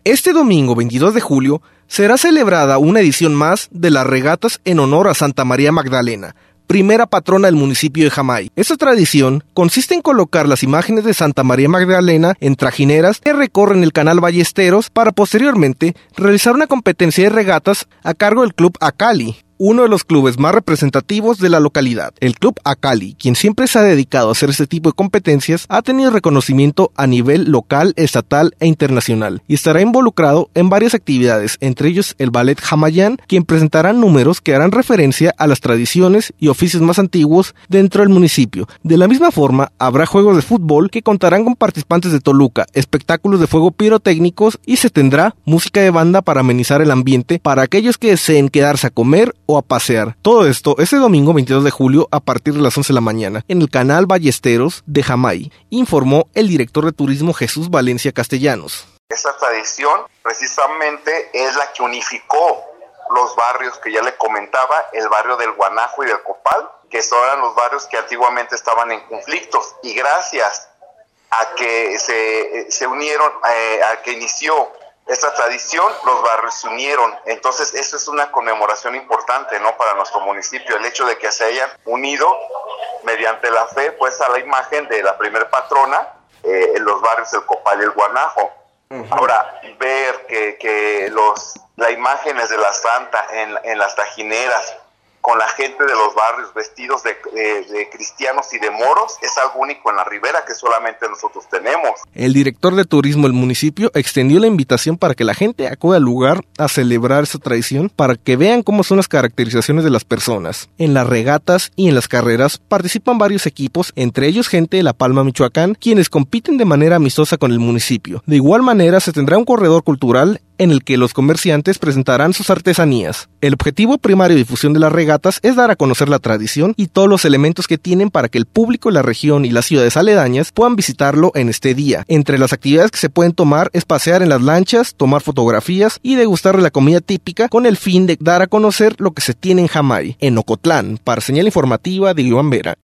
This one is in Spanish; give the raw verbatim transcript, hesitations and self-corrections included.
Este domingo veintidós de julio será celebrada una edición más de las regatas en honor a Santa María Magdalena, primera patrona del municipio de Jamay. Esta tradición consiste en colocar las imágenes de Santa María Magdalena en trajineras que recorren el canal Ballesteros para posteriormente realizar una competencia de regatas a cargo del Club Acali, uno de los clubes más representativos de la localidad. El Club Acali, quien siempre se ha dedicado a hacer este tipo de competencias, ha tenido reconocimiento a nivel local, estatal e internacional y estará involucrado en varias actividades, entre ellos el Ballet Jamayán, quien presentará números que harán referencia a las tradiciones y oficios más antiguos dentro del municipio. De la misma forma, habrá juegos de fútbol que contarán con participantes de Toluca, espectáculos de fuego pirotécnicos y se tendrá música de banda para amenizar el ambiente para aquellos que deseen quedarse a comer o a pasear. Todo esto este domingo veintidós de julio a partir de las once de la mañana en el canal Ballesteros de Jamay, informó el director de turismo Jesús Valencia Castellanos. Esta tradición precisamente es la que unificó los barrios que ya le comentaba, el barrio del Guanajo y del Copal, que eran los barrios que antiguamente estaban en conflictos, y gracias a que se, se unieron, eh, a que inició esta tradición, los barrios se unieron. Entonces eso es una conmemoración importante, ¿no?, para nuestro municipio, el hecho de que se hayan unido mediante la fe pues a la imagen de la primer patrona eh, en los barrios del Copal y el Guanajo. Uh-huh. Ahora, ver que, que los las imágenes de la Santa en, en las tajineras, con la gente de los barrios vestidos de, de, de cristianos y de moros, es algo único en la Ribera que solamente nosotros tenemos. El director de turismo del municipio extendió la invitación para que la gente acuda al lugar a celebrar esta tradición, para que vean cómo son las caracterizaciones de las personas. En las regatas y en las carreras participan varios equipos, entre ellos gente de La Palma, Michoacán, quienes compiten de manera amistosa con el municipio. De igual manera se tendrá un corredor cultural en el que los comerciantes presentarán sus artesanías. El objetivo primario de difusión de las regatas es dar a conocer la tradición y todos los elementos que tienen para que el público de la región y las ciudades aledañas puedan visitarlo en este día. Entre las actividades que se pueden tomar es pasear en las lanchas, tomar fotografías y degustar de la comida típica, con el fin de dar a conocer lo que se tiene en Jamay. En Ocotlán, para señal informativa de Iván Vera.